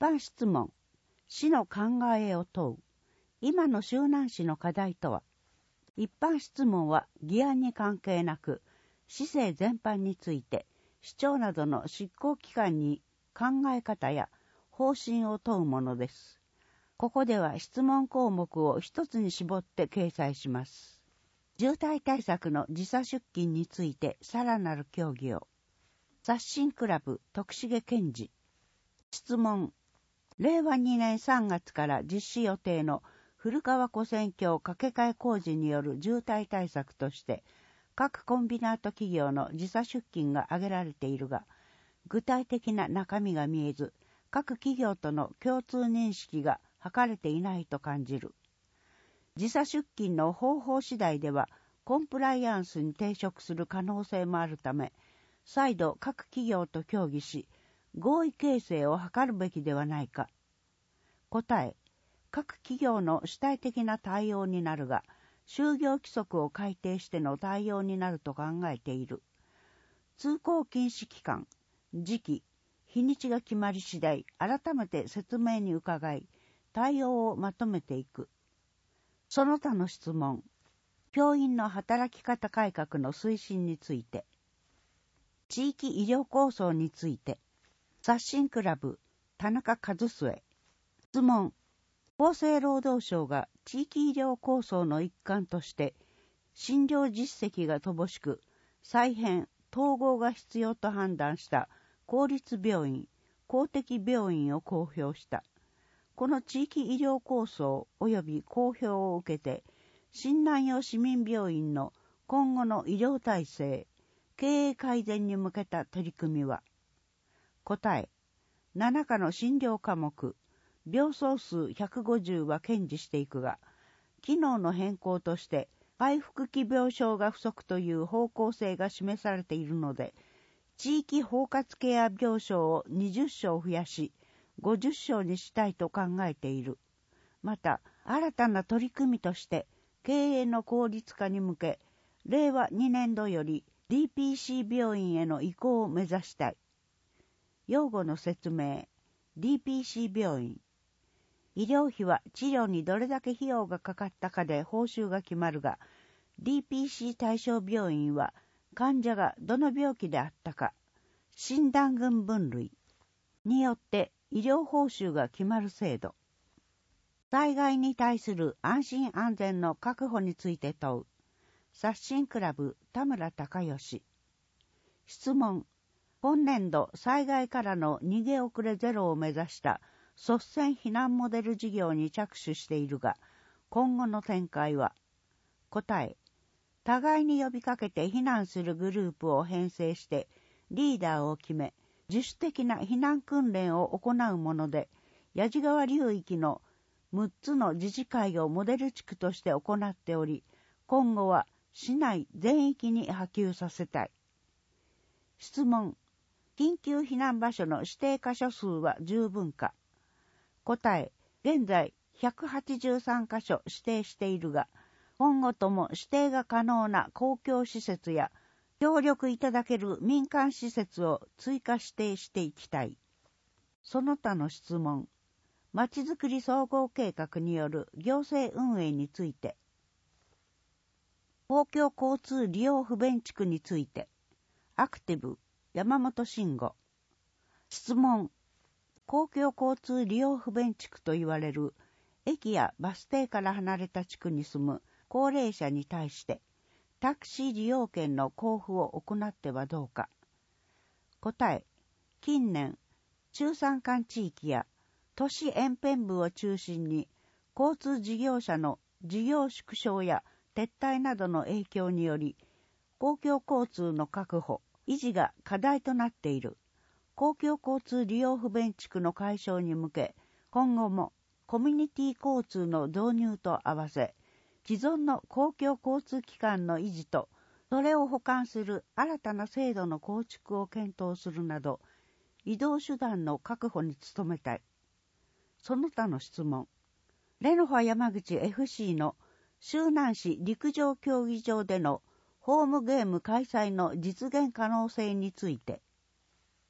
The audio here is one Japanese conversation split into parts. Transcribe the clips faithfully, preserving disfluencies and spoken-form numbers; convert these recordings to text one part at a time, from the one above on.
般質問、市の考えを問う。今の周南市の課題とは。一般質問は議案に関係なく、市政全般について、市長などの執行機関に考え方や方針を問うものです。ここでは質問項目を一つに絞って掲載します。渋滞対策の時差出勤についてさらなる協議を。刷新クラブ徳重健二。質問。れいわにねんさんがつから実施予定の古川湖線橋架け替え工事による渋滞対策として、各コンビナート企業の時差出勤が挙げられているが、具体的な中身が見えず、各企業との共通認識が図れていないと感じる。時差出勤の方法次第では、コンプライアンスに抵触する可能性もあるため、再度各企業と協議し、合意形成を図るべきではないか。答え、各企業の主体的な対応になるが、就業規則を改定しての対応になると考えている。通行禁止期間、時期、日にちが決まり次第、改めて説明に伺い、対応をまとめていく。その他の質問、教員の働き方改革の推進について、地域医療構想について、刷新クラブ、田中和末。質問。厚生労働省が地域医療構想の一環として、診療実績が乏しく、再編、統合が必要と判断した公立病院、公的病院を公表した。この地域医療構想及び公表を受けて、新南陽市民病院の今後の医療体制、経営改善に向けた取り組みは、答え、ななかの診療科目、病床数ひゃくごじゅうは堅持していくが、機能の変更として回復期病床が不足という方向性が示されているので、地域包括ケア病床をにじゅっしょう増やし、ごじゅっしょうにしたいと考えている。また、新たな取り組みとして、経営の効率化に向け、れいわにねんどより ディーピーシー 病院への移行を目指したい。用語の説明。ディーピーシー 病院。医療費は治療にどれだけ費用がかかったかで報酬が決まるが、ディーピーシー 対象病院は患者がどの病気であったか、診断群分類によって医療報酬が決まる制度。災害に対する安心安全の確保について問う。刷新クラブ田村隆義。質問。今年度災害からの逃げ遅れゼロを目指した率先避難モデル事業に着手しているが、今後の展開は、答え、互いに呼びかけて避難するグループを編成してリーダーを決め、自主的な避難訓練を行うもので、矢地川流域のむっつの自治会をモデル地区として行っており、今後は市内全域に波及させたい。質問。緊急避難場所の指定箇所数は十分か。答え、現在ひゃくはちじゅうさんかしょ指定しているが、今後とも指定が可能な公共施設や協力いただける民間施設を追加指定していきたい。その他の質問。まちづくり総合計画による行政運営について。公共交通利用不便地区について。アクティブ。山本慎吾。質問。公共交通利用不便地区と言われる駅やバス停から離れた地区に住む高齢者に対してタクシー利用券の交付を行ってはどうか。答え。近年、中山間地域や都市沿辺部を中心に交通事業者の事業縮小や撤退などの影響により公共交通の確保、維持が課題となっている公共交通利用不便地区の解消に向け、今後もコミュニティ交通の導入と合わせ、既存の公共交通機関の維持と、それを補完する新たな制度の構築を検討するなど、移動手段の確保に努めたい。その他の質問。レノファ山口 エフシー の周南市陸上競技場でのホームゲーム開催の実現可能性について。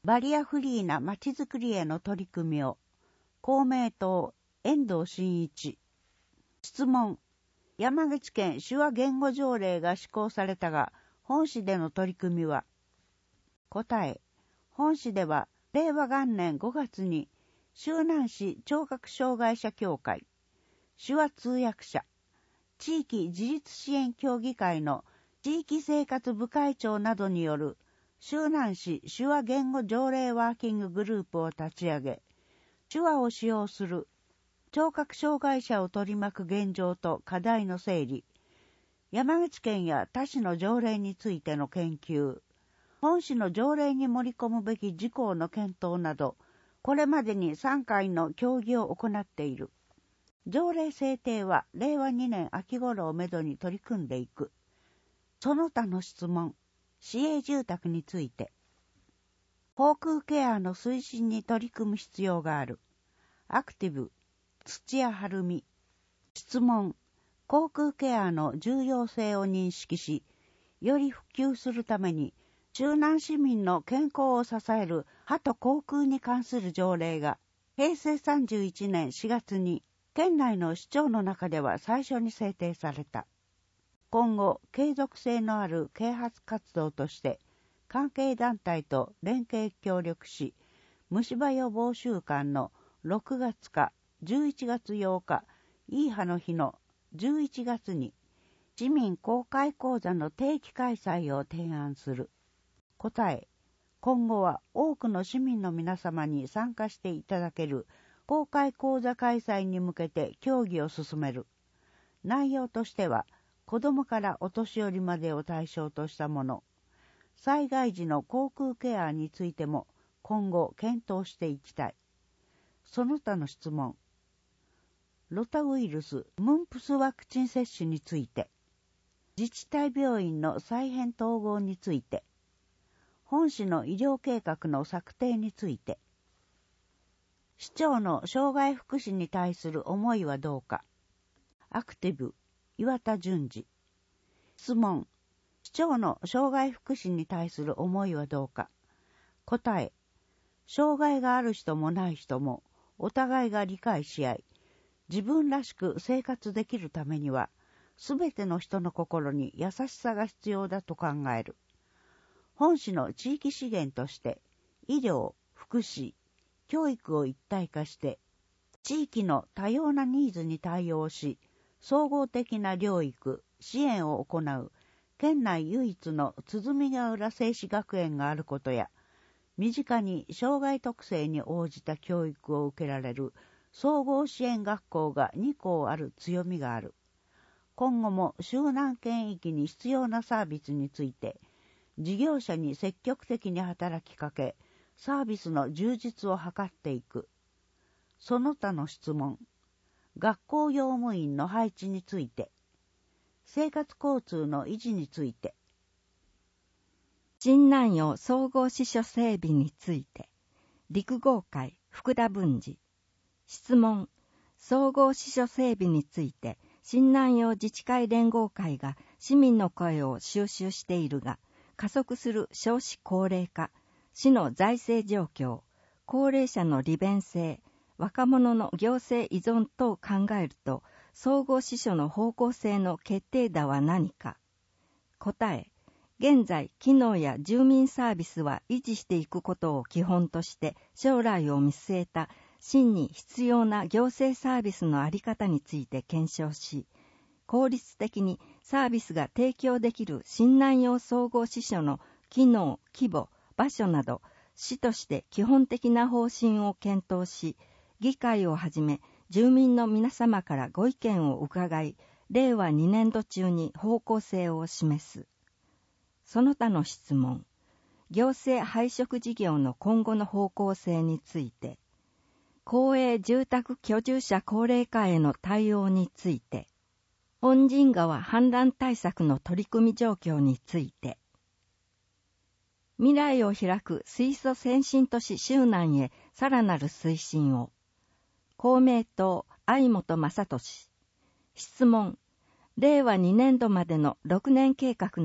バリアフリーなまちづくりへの取り組みを、公明党、遠藤真一。質問。山口県手話言語条例が施行されたが、本市での取り組みは？答え。本市では、令和元年ごがつに、周南市聴覚障害者協会、手話通訳者、地域自立支援協議会の地域生活部会長などによる周南市手話言語条例ワーキンググループを立ち上げ、手話を使用する聴覚障害者を取り巻く現状と課題の整理、山口県や他市の条例についての研究、本市の条例に盛り込むべき事項の検討など、これまでにさんかいの協議を行っている。条例制定はれいわにねん秋頃をめどに取り組んでいく。その他の質問、市営住宅について。口腔ケアの推進に取り組む必要がある。アクティブ、土屋晴美。質問、口腔ケアの重要性を認識し、より普及するために、周南市民の健康を支える歯と口腔に関する条例が、へいせいさんじゅういちねんしがつに、県内の市町の中では最初に制定された。今後、継続性のある啓発活動として、関係団体と連携協力し、虫歯予防週間のろくがつかじゅういちがつようか、いい歯の日のじゅういちがつに、市民公開講座の定期開催を提案する。答え、今後は多くの市民の皆様に参加していただける公開講座開催に向けて協議を進める。内容としては、子どもからお年寄りまでを対象としたもの、災害時の口腔ケアについても今後検討していきたい。その他の質問。ロタウイルス・ムンプスワクチン接種について、自治体病院の再編統合について、本市の医療計画の策定について、市長の障害福祉に対する思いはどうか。アクティブ、岩田淳二。質問、市長の障害福祉に対する思いはどうか。答え、障害がある人もない人もお互いが理解し合い、自分らしく生活できるためには、すべての人の心に優しさが必要だと考える。本市の地域資源として、医療、福祉、教育を一体化して、地域の多様なニーズに対応し、総合的な療育、支援を行う、県内唯一の鼓ヶ浦製糸学園があることや、身近に障害特性に応じた教育を受けられる総合支援学校がにこうある強みがある。今後も周南県域に必要なサービスについて、事業者に積極的に働きかけ、サービスの充実を図っていく。その他の質問。学校用務員の配置について、生活交通の維持について、 新南陽総合支所整備について、陸合会福田文治。質問、総合支所整備について、新南陽自治会連合会が市民の声を収集しているが、加速する少子高齢化、市の財政状況、高齢者の利便性、若者の行政依存等を考えると、総合支所の方向性の決定打は何か。答え、現在、機能や住民サービスは維持していくことを基本として、将来を見据えた真に必要な行政サービスのあり方について検証し、効率的にサービスが提供できる新南陽総合支所の機能、規模、場所など、市として基本的な方針を検討し、議会をはじめ住民の皆様からご意見を伺い、れいわにねんど中に方向性を示す。その他の質問、行政配食事業の今後の方向性について、公営住宅居住者高齢化への対応について、本神川氾濫対策の取り組み状況について、未来を開く水素先進都市周南へさらなる推進を、公明党相本正俊。質問、れいわにねんどまでのろくねん計画のす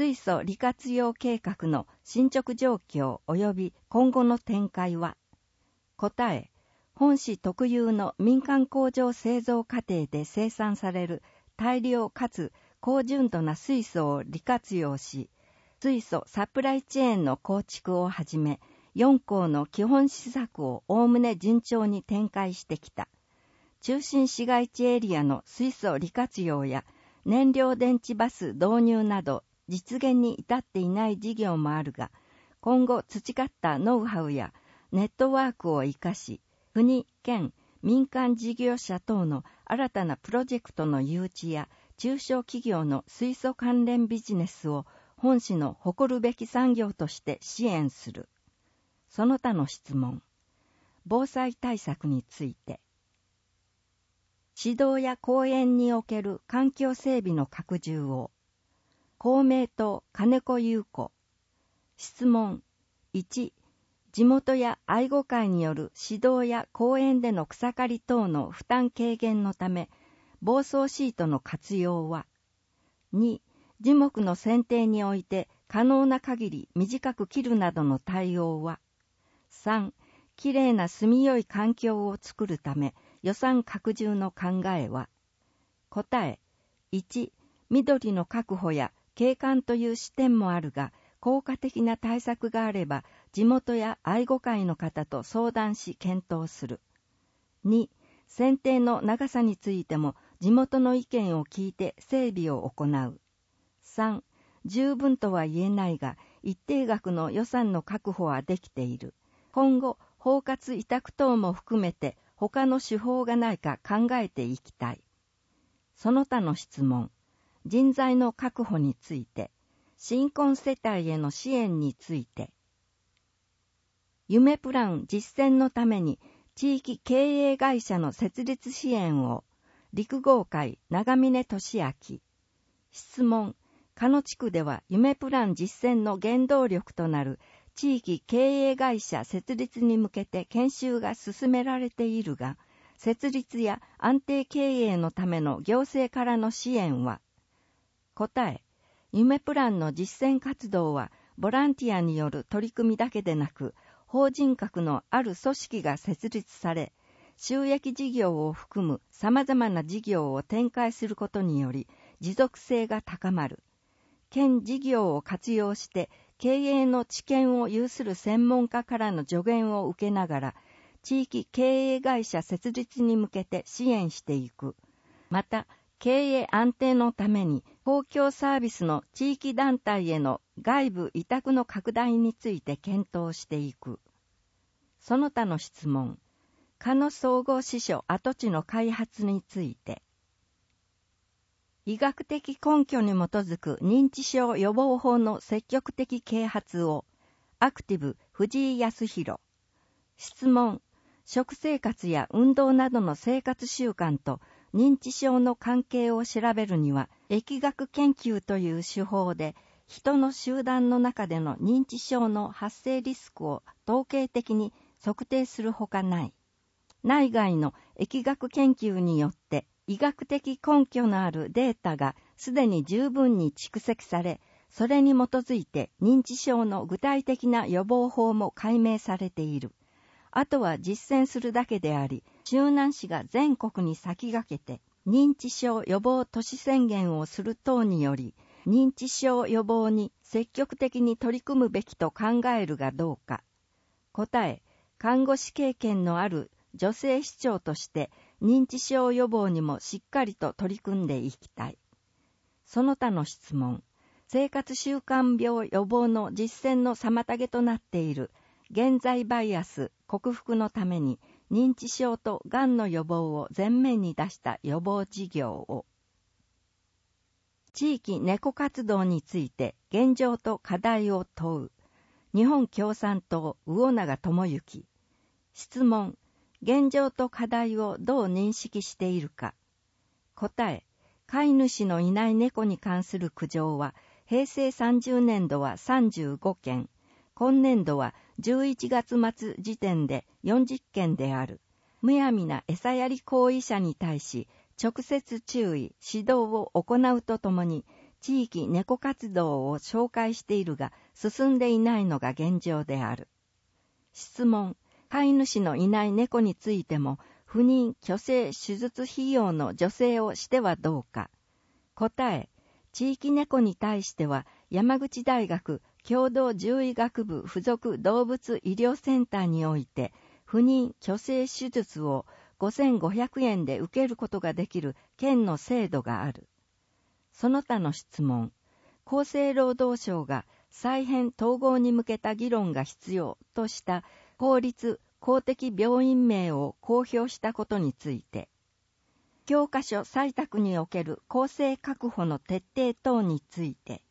水素利活用計画の進捗状況及び今後の展開は、答え、本市特有の民間工場製造過程で生産される大量かつ高純度な水素を利活用し、水素サプライチェーンの構築をはじめ、よん項の基本施策をおおむね順調に展開してきた。中心市街地エリアの水素利活用や燃料電池バス導入など実現に至っていない事業もあるが、今後培ったノウハウやネットワークを生かし、国、県、民間事業者等の新たなプロジェクトの誘致や中小企業の水素関連ビジネスを本市の誇るべき産業として支援する。その他の質問。防災対策について。市道や公園における環境整備の拡充を。公明党金子優子。質問。いち、地元や愛護会による市道や公園での草刈り等の負担軽減のため、防草シートの活用は。に、樹木の剪定において可能な限り短く切るなどの対応は。さん、きれいな住みよい環境を作るため予算拡充の考えは。答え。いち、緑の確保や景観という視点もあるが、効果的な対策があれば地元や愛護会の方と相談し検討する。に、剪定の長さについても地元の意見を聞いて整備を行う。さん、十分とは言えないが一定額の予算の確保はできている。今後包括委託等も含めて他の手法がないか考えていきたい。その他の質問。人材の確保について、新婚世帯への支援について。夢プラン実践のために地域経営会社の設立支援を。陸合会長峰俊明。質問。鹿野地区では夢プラン実践の原動力となる地域経営会社設立に向けて研修が進められているが、設立や安定経営のための行政からの支援は。答え。夢プランの実践活動はボランティアによる取り組みだけでなく、法人格のある組織が設立され、収益事業を含む様々な事業を展開することにより持続性が高まる。県事業を活用して経営の知見を有する専門家からの助言を受けながら、地域経営会社設立に向けて支援していく。また、経営安定のために公共サービスの地域団体への外部委託の拡大について検討していく。その他の質問。鹿野総合支所跡地の開発について。医学的根拠に基づく認知症予防法の積極的啓発を。アクティブ藤井康弘。質問。食生活や運動などの生活習慣と認知症の関係を調べるには、疫学研究という手法で、人の集団の中での認知症の発生リスクを統計的に測定するほかない。内外の疫学研究によって、医学的根拠のあるデータがすでに十分に蓄積され、それに基づいて認知症の具体的な予防法も解明されている。あとは実践するだけであり、周南市が全国に先駆けて認知症予防都市宣言をする等により、認知症予防に積極的に取り組むべきと考えるがどうか。答え、看護師経験のある女性市長として認知症予防にもしっかりと取り組んでいきたい。その他の質問。生活習慣病予防の実践の妨げとなっている現在バイアス克服のために認知症とがんの予防を前面に出した予防事業を。地域猫活動について現状と課題を問う。日本共産党魚永智之。質問。現状と課題をどう認識しているか。答え。飼い主のいない猫に関する苦情は平成さんじゅうねんどはさんじゅうごけん、今年度はじゅういちがつ末時点でよんじゅっけんである。むやみな餌やり行為者に対し直接注意、指導を行うとともに、 地域猫活動を紹介しているが進んでいないのが現状である。質問、飼い主のいない猫についても不妊・去勢手術費用の助成をしてはどうか。答え、地域猫に対しては山口大学共同獣医学部附属動物医療センターにおいて不妊・去勢手術をごせんごひゃくえんで受けることができる県の制度がある。その他の質問、厚生労働省が再編統合に向けた議論が必要とした公立公的病院名を公表したことについて、教科書採択における公正確保の徹底等について、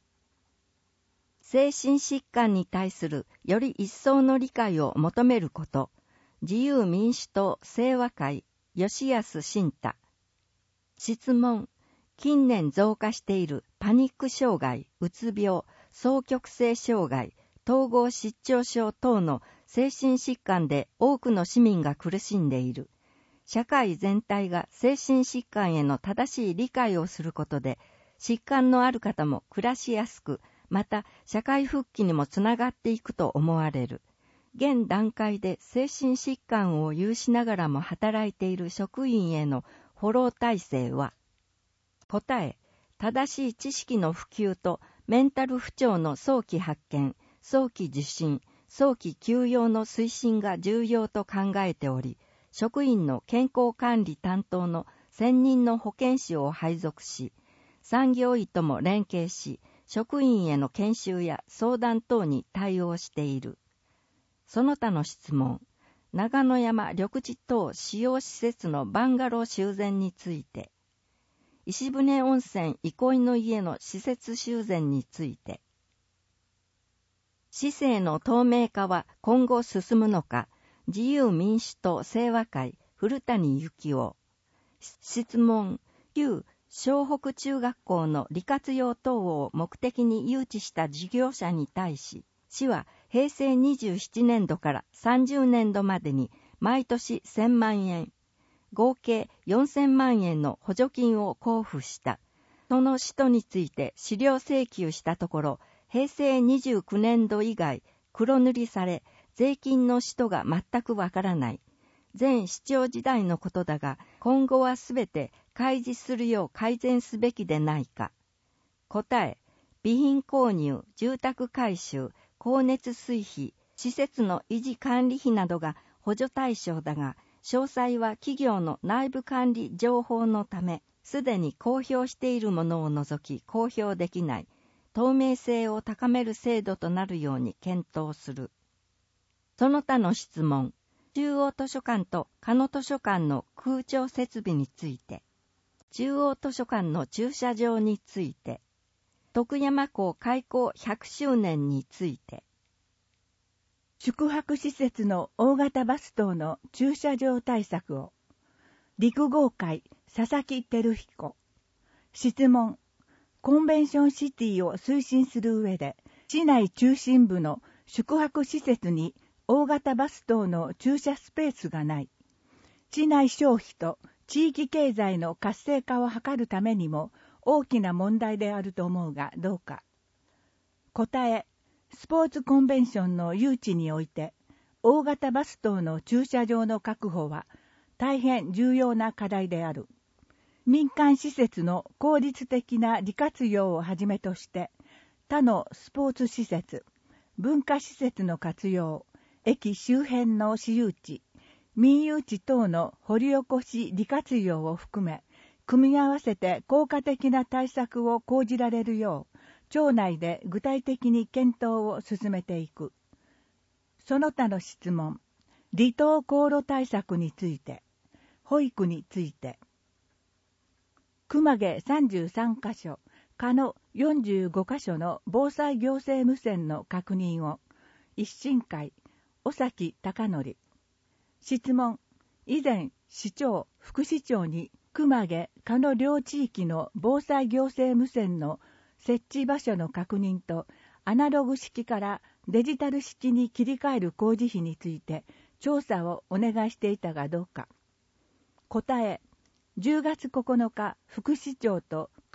精神疾患に対するより一層の理解を求めること、自由民主党清和会吉安慎太。質問、近年増加しているパニック障害、うつ病、双極性障害、統合失調症等の精神疾患で多くの市民が苦しんでいる。社会全体が精神疾患への正しい理解をすることで、疾患のある方も暮らしやすく、また社会復帰にもつながっていくと思われる。現段階で精神疾患を有しながらも働いている職員へのフォロー体制は、答え、正しい知識の普及とメンタル不調の早期発見、早期受診、早期休養の推進が重要と考えており、職員の健康管理担当の専任の保健師を配属し、産業医とも連携し、職員への研修や相談等に対応している。その他の質問、長野山緑地等使用施設のバンガロー修繕について、石舟温泉憩いの家の施設修繕について、市政の透明化は今後進むのか、自由民主党清和会古谷幸男。質問、旧湘北中学校の利活用等を目的に誘致した事業者に対し、市は平成にじゅうななねん度からさんじゅうねん度までに毎年せんまんえん、合計よんせんまんえんの補助金を交付した。その使途について資料請求したところ、平成にじゅうきゅうねん度以外黒塗りされ、税金の使途が全くわからない。前市長時代のことだが、今後はすべて開示するよう改善すべきでないか。答え、備品購入、住宅改修、光熱水費、施設の維持管理費などが補助対象だが、詳細は企業の内部管理情報のため、すでに公表しているものを除き公表できない、透明性を高める制度となるように検討する。その他の質問、中央図書館と加野図書館の空調設備について、中央図書館の駐車場について、徳山港開港ひゃくしゅうねんについて、 宿泊施設の大型バス等の駐車場対策を、陸合会佐々木照彦。質問、コンベンションシティを推進する上で、市内中心部の宿泊施設に大型バス等の駐車スペースがない。市内消費と地域経済の活性化を図るためにも大きな問題であると思うがどうか。答え、スポーツコンベンションの誘致において、大型バス等の駐車場の確保は大変重要な課題である。民間施設の効率的な利活用をはじめとして、他のスポーツ施設、文化施設の活用、駅周辺の私有地、民有地等の掘り起こし利活用を含め、組み合わせて効果的な対策を講じられるよう、町内で具体的に検討を進めていく。その他の質問、離島航路対策について、保育について、熊毛さんじゅうさんかしょ、加野よんじゅうごかしょの防災行政無線の確認を、一審会、尾崎貴則。質問、以前、市長、副市長に熊毛、加野両地域の防災行政無線の設置場所の確認と、アナログ式からデジタル式に切り替える工事費について調査をお願いしていたがどうか。答え、じゅうがつここのか、副市長と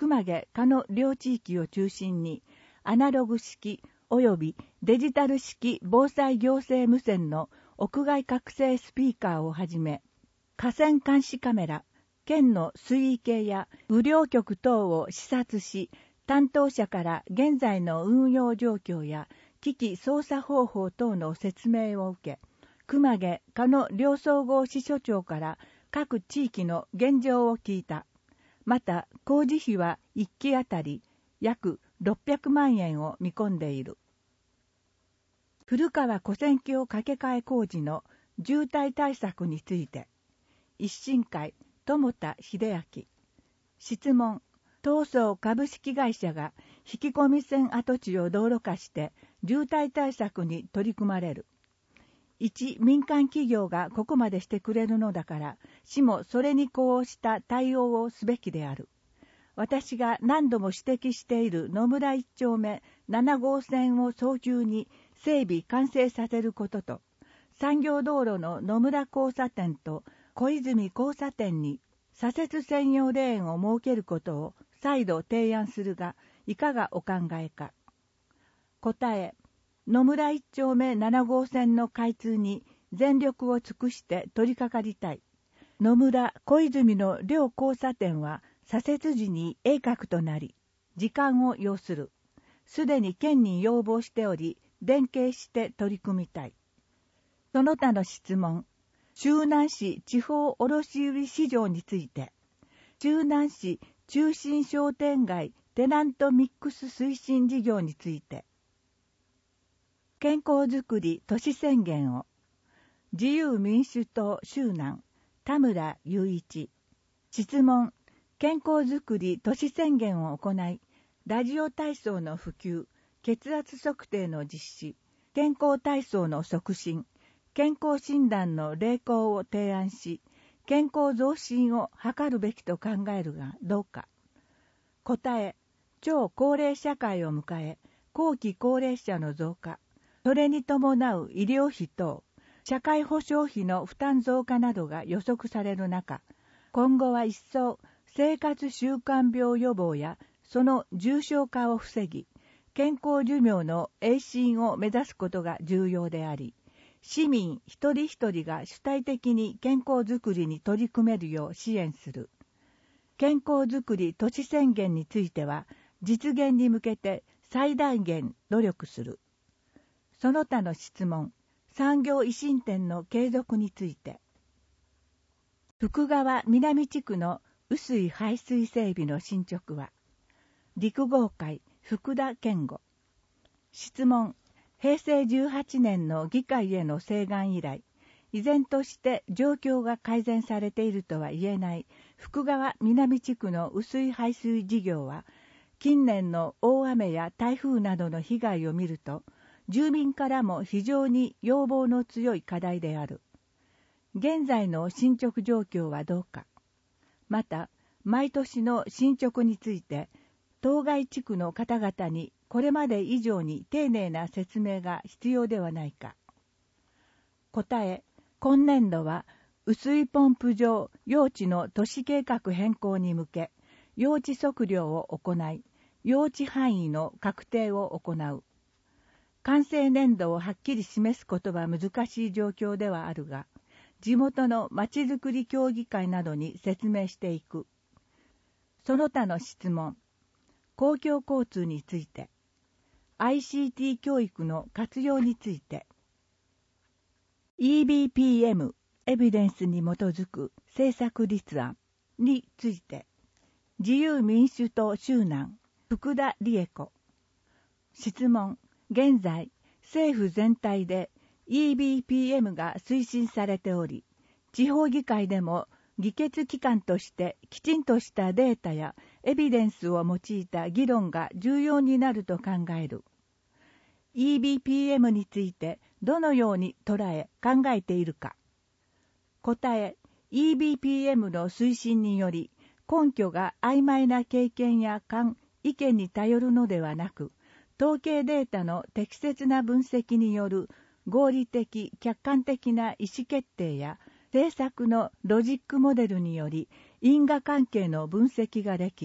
熊毛加野両地域を中心にアナログ式及びデジタル式防災行政無線の屋外覚醒スピーカーをはじめ、河川監視カメラ、県の水位計や雨量局等を視察し、担当者から現在の運用状況や機器操作方法等の説明を受け、熊毛加野両総合支所長から各地域の現状を聞いた。また工事費はいっきあたり約ろっぴゃくまんえんを見込んでいる。古川古線橋架け替え工事の渋滞対策について、一新会友田秀明。質問。東総株式会社が引き込み線跡地を道路化して渋滞対策に取り組まれる。一民間企業がここまでしてくれるのだから、市もそれに呼応した対応をすべきである。私が何度も指摘している野村一丁目なな号線を早急に整備完成させることと、産業道路の野村交差点と小泉交差点に左折専用レーンを設けることを再度提案するが、いかがお考えか。答え。野村一丁目なな号線の開通に全力を尽くして取り掛かりたい。野村小泉の両交差点は左折時に鋭角となり、時間を要する。すでに県に要望しており、連携して取り組みたい。その他の質問。周南市地方卸売市場について、周南市中心商店街テナントミックス推進事業について、健康づくり都市宣言を、自由民主党周南田村雄一。質問。健康づくり都市宣言を行い、ラジオ体操の普及、血圧測定の実施、健康体操の促進、健康診断の励行を提案し、健康増進を図るべきと考えるがどうか。答え。超高齢社会を迎え、後期高齢者の増加、それに伴う医療費等、社会保障費の負担増加などが予測される中、今後は一層生活習慣病予防やその重症化を防ぎ、健康寿命の永進を目指すことが重要であり、市民一人一人が主体的に健康づくりに取り組めるよう支援する。健康づくり都市宣言については、実現に向けて最大限努力する。その他の質問。産業維新展の継続について。福川南地区の雨水排水整備の進捗は、陸合会福田健吾。質問。へいせいじゅうはちねんの議会への請願以来、依然として状況が改善されているとは言えない福川南地区の雨水排水事業は、近年の大雨や台風などの被害を見ると、住民からも非常に要望の強い課題である。現在の進捗状況はどうか。また、毎年の進捗について、当該地区の方々にこれまで以上に丁寧な説明が必要ではないか。答え。今年度は雨水ポンプ場用地の都市計画変更に向け、用地測量を行い、用地範囲の確定を行う。完成年度をはっきり示すことは難しい状況ではあるが、地元のまちづくり協議会などに説明していく。その他の質問。公共交通について、アイシーティー 教育の活用について、イービーピーエム エビデンスに基づく政策立案について、自由民主党周南福田理恵子。質問。現在、政府全体で イービーピーエム が推進されており、地方議会でも議決機関としてきちんとしたデータやエビデンスを用いた議論が重要になると考える。イービーピーエム についてどのように捉え考えているか。答え。イービーピーエム の推進により、根拠が曖昧な経験や勘、意見に頼るのではなく、統計データの適切な分析による合理的・客観的な意思決定や政策のロジックモデルにより因果関係の分析ができ、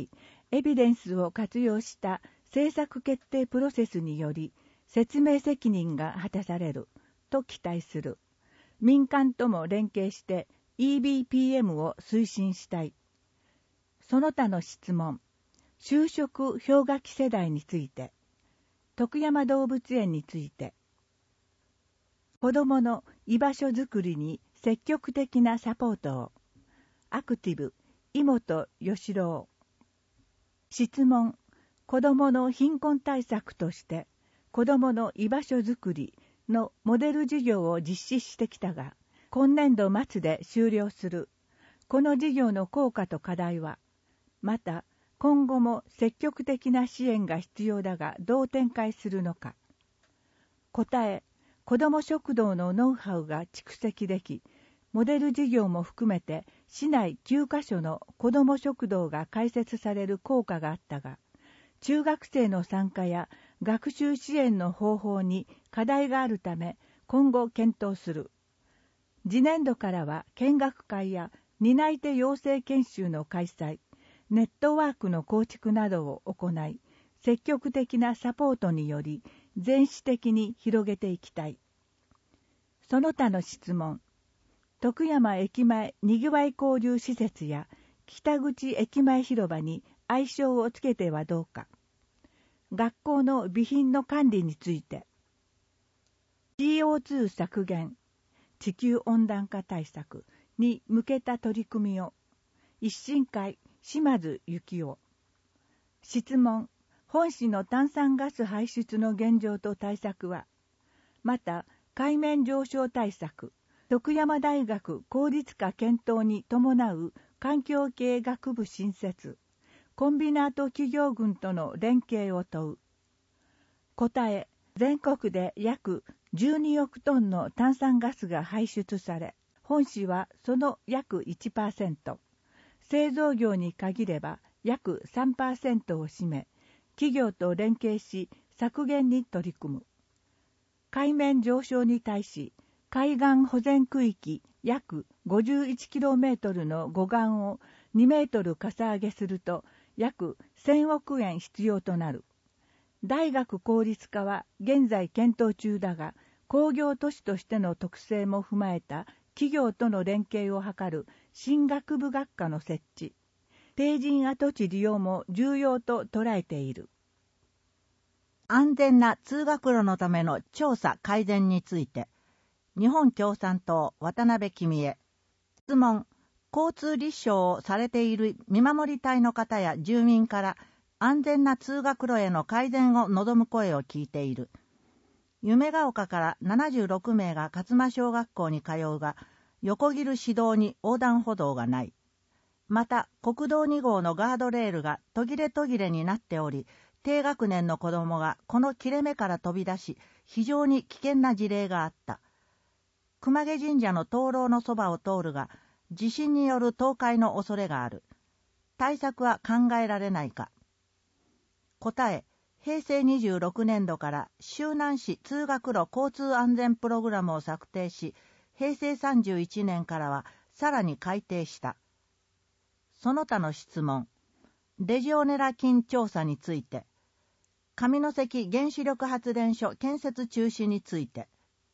エビデンスを活用した政策決定プロセスにより説明責任が果たされると期待する。民間とも連携して イービーピーエム を推進したい。その他の質問。就職氷河期世代について。徳山動物園について。子どもの居場所づくりに積極的なサポートを。アクティブ、井本義郎。質問。子どもの貧困対策として子どもの居場所づくりのモデル事業を実施してきたが、今年度末で終了する。この事業の効果と課題は、また今後も積極的な支援が必要だがどう展開するのか。答え、子ども食堂のノウハウが蓄積でき、モデル事業も含めて市内きゅうカ所の子ども食堂が開設される効果があったが、中学生の参加や学習支援の方法に課題があるため今後検討する。次年度からは見学会や担い手養成研修の開催、ネットワークの構築などを行い、積極的なサポートにより全市的に広げていきたい。その他の質問。徳山駅前にぎわい交流施設や北口駅前広場に愛称をつけてはどうか。学校の備品の管理について。シーオーツー 削減、地球温暖化対策に向けた取り組みを。一新会、島津幸夫。質問。本市の炭酸ガス排出の現状と対策は。また、海面上昇対策、徳山大学公立化検討に伴う環境系学部新設、コンビナート企業群との連携を問う。答え、全国で約じゅうにおくトンの炭酸ガスが排出され、本市はその約 いちパーセント、製造業に限れば約 さんパーセント を占め、企業と連携し削減に取り組む。海面上昇に対し、海岸保全区域約 ごじゅういちキロメートル の護岸をにメートルかさ上げすると約せんおくえん必要となる。大学公立化は現在検討中だが、工業都市としての特性も踏まえた企業との連携を図る新学部学科の設置、定人跡地利用も重要と捉えている。 安全な通学路のための調査改善について、日本共産党渡辺公恵。質問。交通立証をされている見守り隊の方や住民から安全な通学路への改善を望む声を聞いている。夢ヶ丘からななじゅうろくめいが勝間小学校に通うが、横切る指導に横断歩道がない。また、国道に号のガードレールが途切れ途切れになっており、低学年の子供がこの切れ目から飛び出し、非常に危険な事例があった。熊毛神社の灯籠のそばを通るが、地震による倒壊の恐れがある。対策は考えられないか。答え、へいせいにじゅうろくねんどから周南市通学路交通安全プログラムを策定し、へいせいさんじゅういちねんからはさらに改定した。その他の質問。レジオネラ菌調査について。上関原子力発電所建設中止について。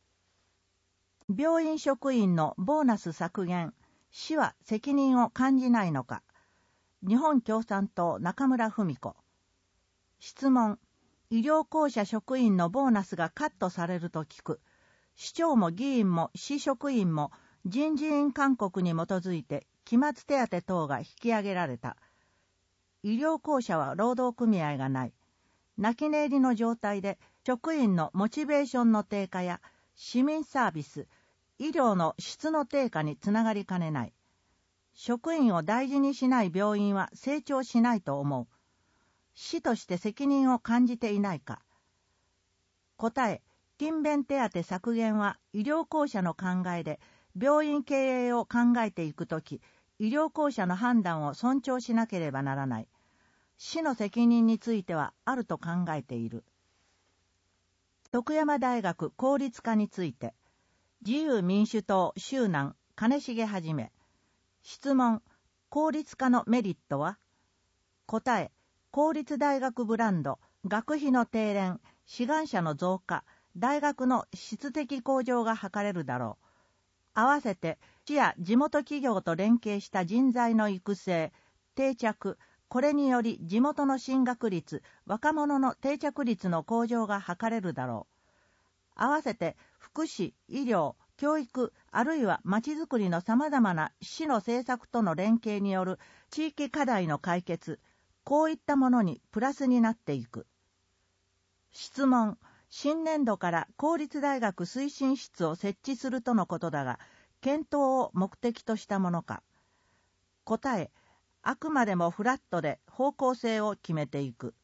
病院職員のボーナス削減、市は責任を感じないのか。日本共産党中村文子。質問。医療公社職員のボーナスがカットされると聞く。市長も議員も市職員も人事院勧告に基づいて期末手当等が引き上げられた。医療公社は労働組合がない。泣き寝入りの状態で職員のモチベーションの低下や市民サービス、医療の質の低下につながりかねない。職員を大事にしない病院は成長しないと思う。市として責任を感じていないか。答え、勤勉手当削減は医療公社の考えで、病院経営を考えていくとき、医療公社の判断を尊重しなければならない。市の責任についてはあると考えている。徳山大学公立化について、自由民主党周南金重はじめ。質問。公立化のメリットは？答え。 公立大学ブランド、学費の低廉、志願者の増加、大学の質的向上が図れるだろう。合わせて、市や地元企業と連携した人材の育成、定着、これにより地元の進学率、若者の定着率の向上が図れるだろう。合わせて、福祉、医療、教育、あるいはまちづくりのさまざまな市の政策との連携による地域課題の解決、こういったものにプラスになっていく。質問、新年度から公立大学推進室を設置するとのことだが、検討を目的としたものか。答え、あくまでもフラットで方向性を決めていく。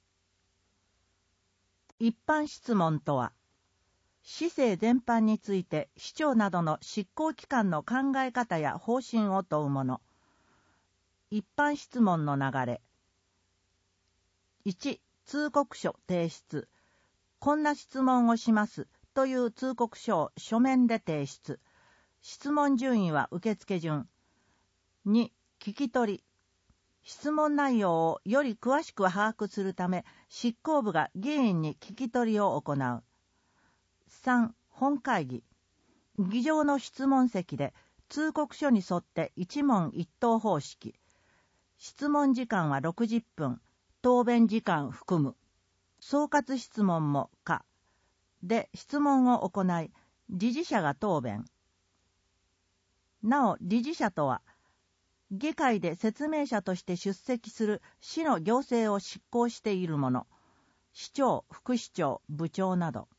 一般質問とは、市政全般について市長などの執行機関の考え方や方針を問うもの。一般質問の流れ。いち、通告書提出。こんな質問をしますという通告書を書面で提出。質問順位は受付順。に、聞き取り。質問内容をより詳しく把握するため、執行部が議員に聞き取りを行う。さん、本会議。議場の質問席で通告書に沿って一問一答方式。質問時間はろくじゅっぷん、答弁時間含む。総括質問も可。で質問を行い、理事者が答弁。なお、理事者とは、議会で説明者として出席する市の行政を執行している者、市長、副市長、部長など。